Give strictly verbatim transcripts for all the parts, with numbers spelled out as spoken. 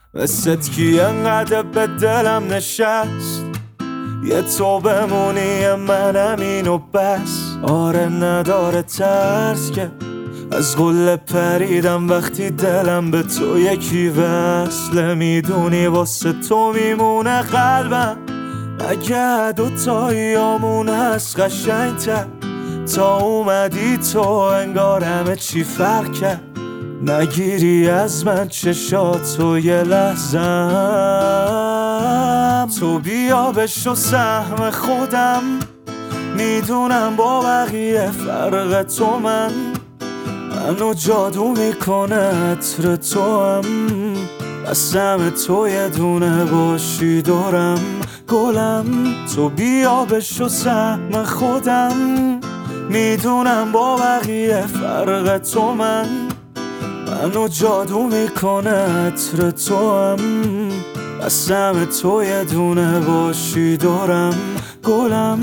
مثل کی انقدر به دلم نشست، یه تو بمونی منم اینو بس. آره نداره ترس که از قله پریدم وقتی دلم به تو یکی وصله. میدونی واسه تو میمونه قلبم، اگه دوتاییامون هست قشنگ‌تر. تا اومدی تو انگار همه چی فرق کرد. نگیری از من چشاتو یه لحظم، تو بیا بشو سهم خودم. میدونم با بقیه فرق تو من، منو جادو میکنه عطر تو هم. قسم تو یه دونه باشی دورم گلم، تو بیا بشو سهم خودم. میدونم با بقیه فرق تو من، منو جادو میکنه عطر تو هم. قسم تو یه دونه باشی دورم گلم.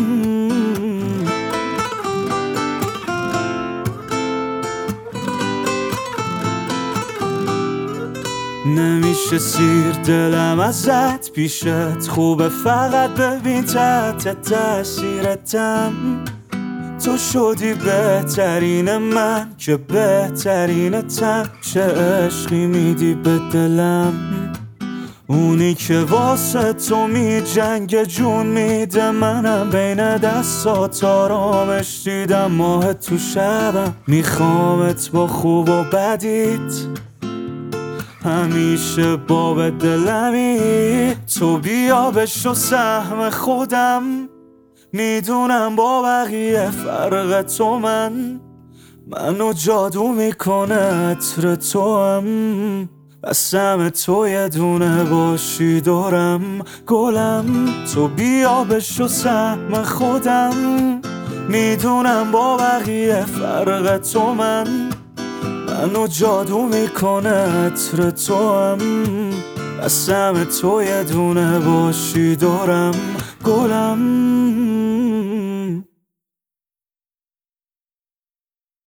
نمیشه سیر دلم ازت پیشت، خوبه فقط ببین تحت تاثیرتم. تو شدی بهترین من که بهترینتم. چه عشقی میدی به دلم، اونی که واسه تو می جنگ جون میده. منم بین دستات آرامش دیدم، ماه تو شبم میخوامت با خوب و بدیت، همیشه باب دلمی. تو بیا بشو سهم خودم، میدونم با بقیه فرق تو من، منو جادو میکنه عطر تو هم. قسم تو یه دونه باشی دورم گلم، تو بیا بشو سهم خودم. میدونم با بقیه فرق تو من، منو جادو میکنه عطر تو هم. قسم تو یه دونه باشی دورم گلم.